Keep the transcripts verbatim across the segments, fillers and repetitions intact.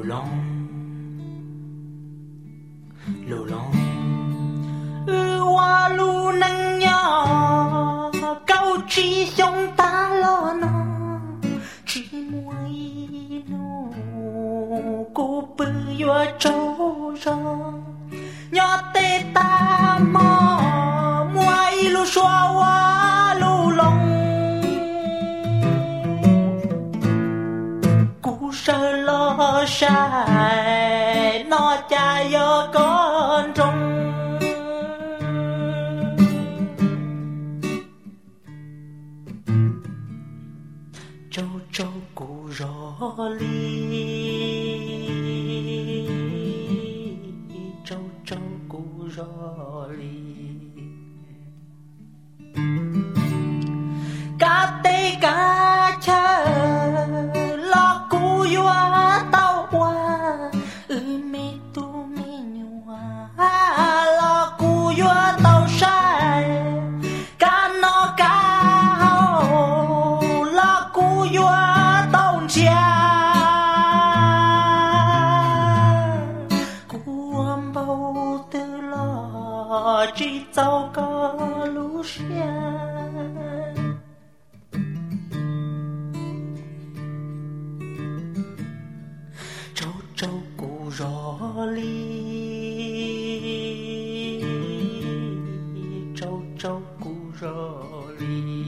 lù long lù long ư hoa lu nắng nhỏ câu chi trong ta lo nó chỉ muối nô cô bự yo trâu rò nhỏ tê ta mò muối lu xoa hoa lu long cú sơ lo sai nó cha yo con trong châu châu cú rò li châu châu cú rò li cá tê cá chơ lo cú yo tao qua ư mê tu mê nhua lo cú yo tao sai cá nó cá hậu lo cú yo tao chia cú âm bầu tư lo chỉ tao có lú xia châu châu cú rò li châu châu cú rò li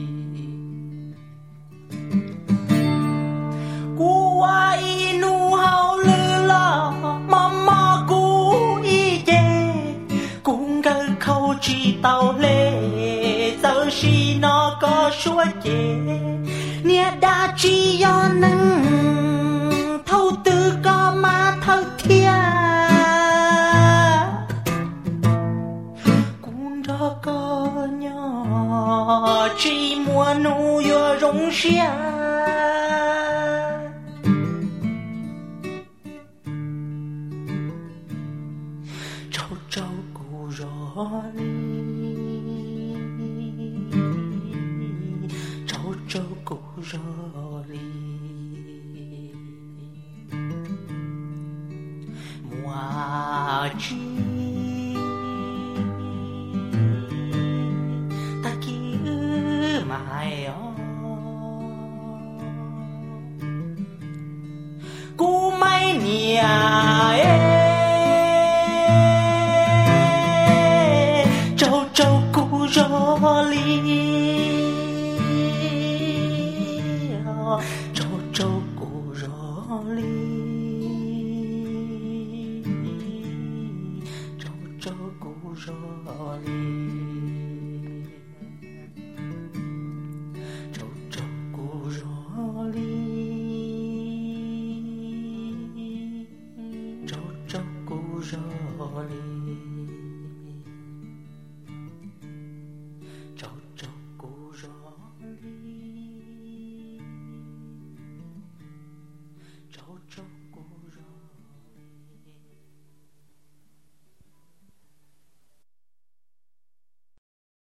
cú ai nu hao lư lo mò mò cú y chê cũng gơ khâu chi tàu lê giờ si nó có xua chê nia đa chi yo nâng thâu tư có ma thâu thia cũng đó có nhỏ chỉ mùa nu yo rong xia châu châu cú rò li châu châu cú rò li moi chi ta ki mai o cú mai nia e châu châu cú rò li châu châu cú rò li châu cú rò li châu châu cú rò li châu châu cú rò li